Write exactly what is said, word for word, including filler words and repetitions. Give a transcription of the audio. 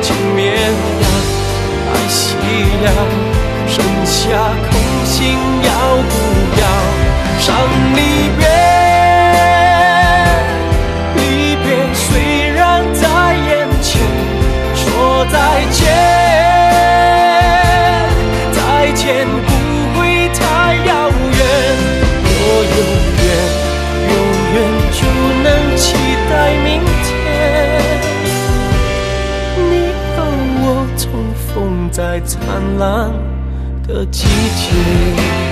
情绵羊，爱熄了，剩下空心要不要上离别？离别虽然在眼前，说再见，再见不会太遥远。若有缘，有缘就能期待明天。你和我重逢在灿烂的季节。